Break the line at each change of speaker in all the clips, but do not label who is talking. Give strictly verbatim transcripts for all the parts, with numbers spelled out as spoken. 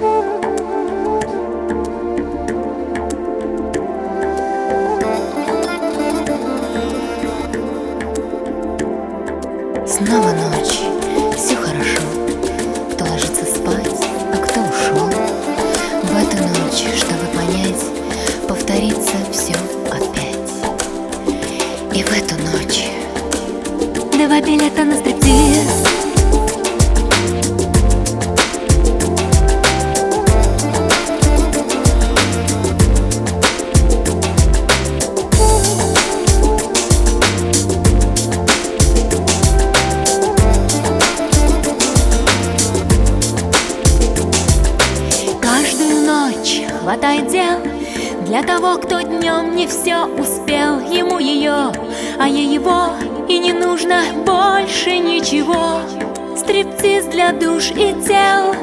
Снова ночь, все хорошо. Кто ложится спать, а кто ушел. В эту ночь, чтобы понять, повторится все опять. И в эту ночь
два билета на стриптиз. Каждую ночь хватает дел для того, кто днем не все успел. Ему ее, а ей его, и не нужно больше ничего. Стриптиз для душ и тел.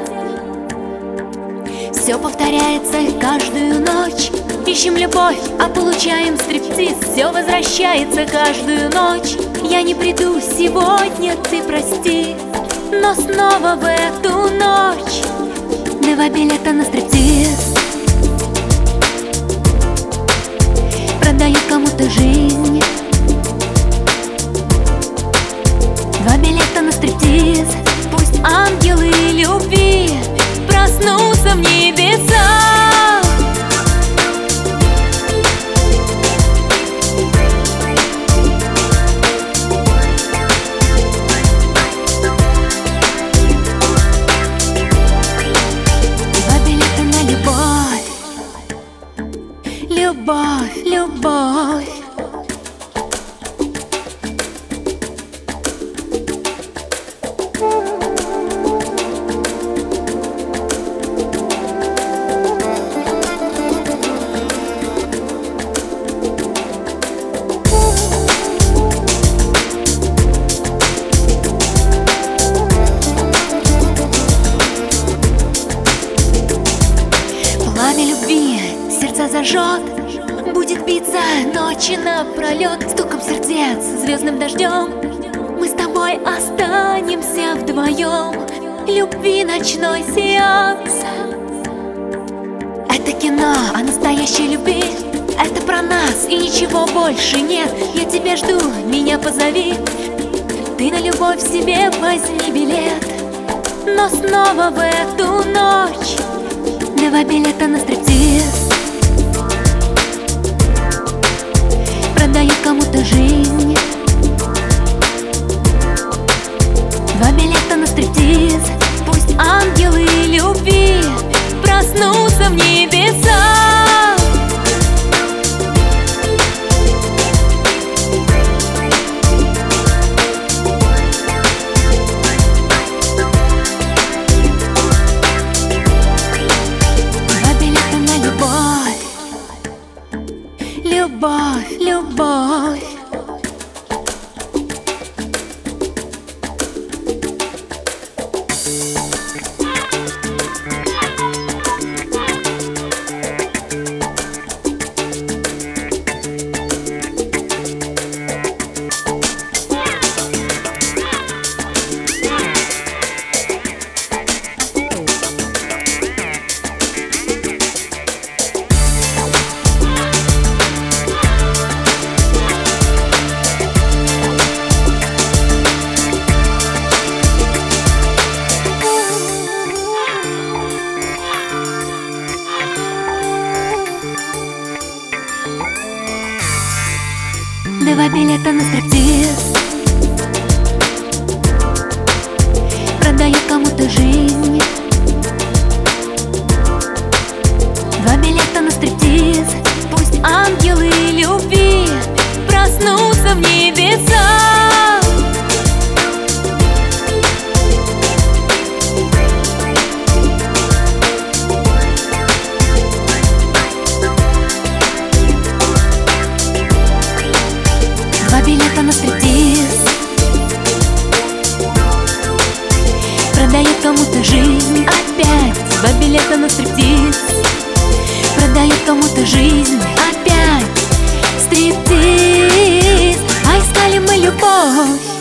Все повторяется каждую ночь. Ищем любовь, а получаем стриптиз. Все возвращается каждую ночь. Я не приду сегодня, ты прости, но снова в эту ночь два билета на стриптиз. Продают кому-то жизнь. Два билета на стриптиз. Пусть ангелы любви проснутся в небесах. Два билета на любовь. Любовь, любовь. Пламя любви сердца зажжет, будет биться ночи напролет. Стуком сердец, звездным дождем мы с тобой останемся вдвоем. Любви ночной сеанс. Это кино о настоящей любви. Это про нас и ничего больше нет. Я тебя жду, меня позови. Ты на любовь себе возьми билет. Но снова в эту ночь два билета на стриптиз. Продают кому-то жизнь. Два билета на стриптиз. Пусть ангелы любви проснутся в небесах. Два билета на любовь. Любовь, любовь. Два билета на стриптиз. Продают кому-то жизнь. Два билета на стриптиз. Пусть ангелы любви проснутся в небесах. Два билета на стриптиз. Продают кому-то жизнь. Опять два билета на стриптиз. Продают кому-то жизнь. Опять стриптиз. А искали мы любовь.